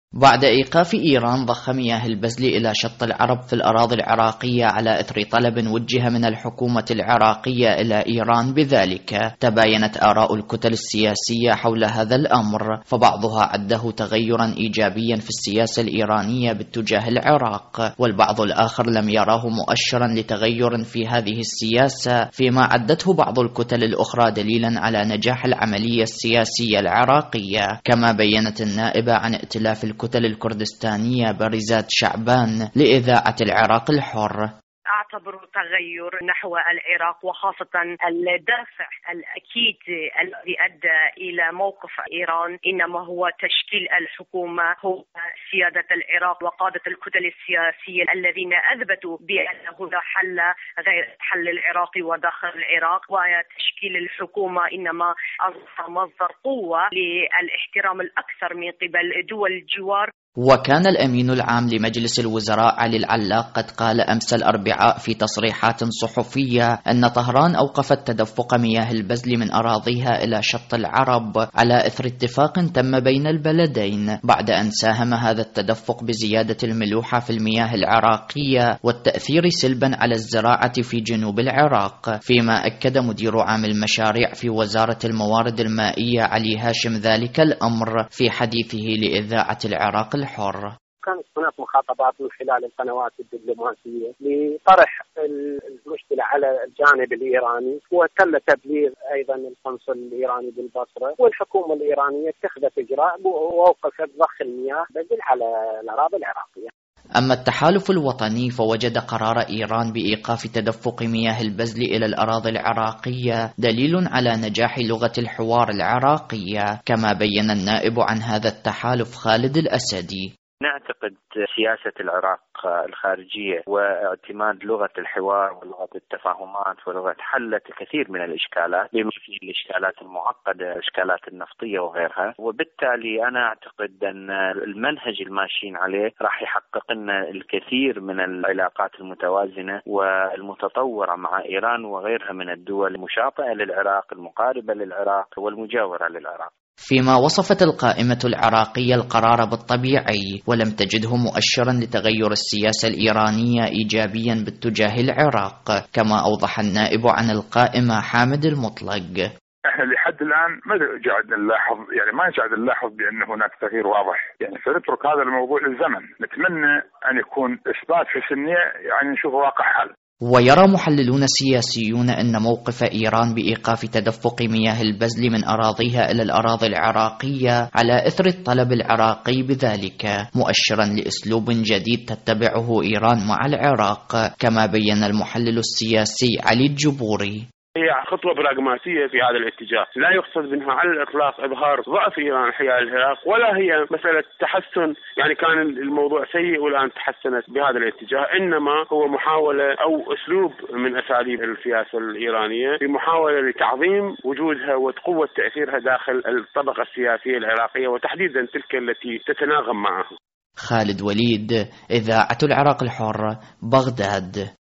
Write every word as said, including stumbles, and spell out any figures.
بعد إيقاف إيران ضخ مياه البزل إلى شط العرب في الأراضي العراقية على إثر طلب وجه من الحكومة العراقية إلى إيران بذلك، تباينت آراء الكتل السياسية حول هذا الأمر، فبعضها عده تغيرا إيجابيا في السياسة الإيرانية باتجاه العراق، والبعض الآخر لم يراه مؤشرا لتغير في هذه السياسة، فيما عدته بعض الكتل الأخرى دليلا على نجاح العملية السياسية العراقية. كما بينت النائبة عن ائتلاف الكتل الكردستانية بارزات شعبان لإذاعة العراق الحر: أعتبر تغير نحو العراق، وخاصة الدافع الأكيد الذي أدى إلى موقف إيران إنما هو تشكيل الحكومة، هو سيادة العراق وقادة الكتل السياسية الذين أثبتوا بأنه لا حل غير الحل العراقي وداخل العراق، وتشكيل الحكومة إنما أصبح مصدر قوة للاحترام الأكثر من قبل دول الجوار. وكان الأمين العام لمجلس الوزراء علي العلاق قد قال أمس الأربعاء في تصريحات صحفية أن طهران أوقفت تدفق مياه البزل من أراضيها إلى شط العرب على إثر اتفاق تم بين البلدين، بعد أن ساهم هذا التدفق بزيادة الملوحة في المياه العراقية والتأثير سلبا على الزراعة في جنوب العراق. فيما أكد مدير عام المشاريع في وزارة الموارد المائية علي هاشم ذلك الأمر في حديثه لإذاعة العراق الحر. كانت هناك مخاطبات من خلال القنوات الدبلوماسية لطرح المشكلة على الجانب الإيراني، وتم تبليغ أيضا القنصل الإيراني بالبصرة، والحكومة الإيرانية اتخذت إجراء ووقفت ضخ المياه بزل على الأراضي العراقية. أما التحالف الوطني فوجد قرار إيران بإيقاف تدفق مياه البزل إلى الأراضي العراقية دليل على نجاح لغة الحوار العراقية، كما بين النائب عن هذا التحالف خالد الأسدي: نعتقد سياسة العراق الخارجية واعتماد لغة الحوار ولغة التفاهمات ولغة حلت الكثير من الإشكالات، بما فيه الإشكالات المعقدة، الإشكالات النفطية وغيرها، وبالتالي أنا أعتقد أن المنهج الماشيين عليه راح يحقق لنا الكثير من العلاقات المتوازنة والمتطورة مع إيران وغيرها من الدول المشاطئة للعراق، المقاربة للعراق والمجاورة للعراق. فيما وصفت القائمة العراقية القرار بالطبيعي، ولم تجده مؤشرا لتغير السياسة الإيرانية إيجابيا باتجاه العراق، كما أوضح النائب عن القائمة حامد المطلق: احنا لحد الان ما قاعد نلاحظ، يعني ما قاعد نلاحظ بان هناك تغيير واضح، يعني سنترك هذا الموضوع للزمن، نتمنى ان يكون اثبات في سنية، يعني نشوف واقع حال. ويرى محللون سياسيون أن موقف إيران بإيقاف تدفق مياه البزل من أراضيها إلى الأراضي العراقية على إثر الطلب العراقي بذلك مؤشرا لأسلوب جديد تتبعه إيران مع العراق، كما بين المحلل السياسي علي الجبوري: هي خطوة براغماتية في هذا الاتجاه، لا يقصد منها على الإطلاق إظهار ضعف إيران حيال العراق، ولا هي مسألة تحسن، يعني كان الموضوع سيء والآن تحسنت بهذا الاتجاه، إنما هو محاولة أو أسلوب من أساليب السياسة الإيرانية في محاولة لتعظيم وجودها وقوة تأثيرها داخل الطبقة السياسية العراقية، وتحديدا تلك التي تتناغم معه. خالد وليد، إذاعة العراق الحر، بغداد.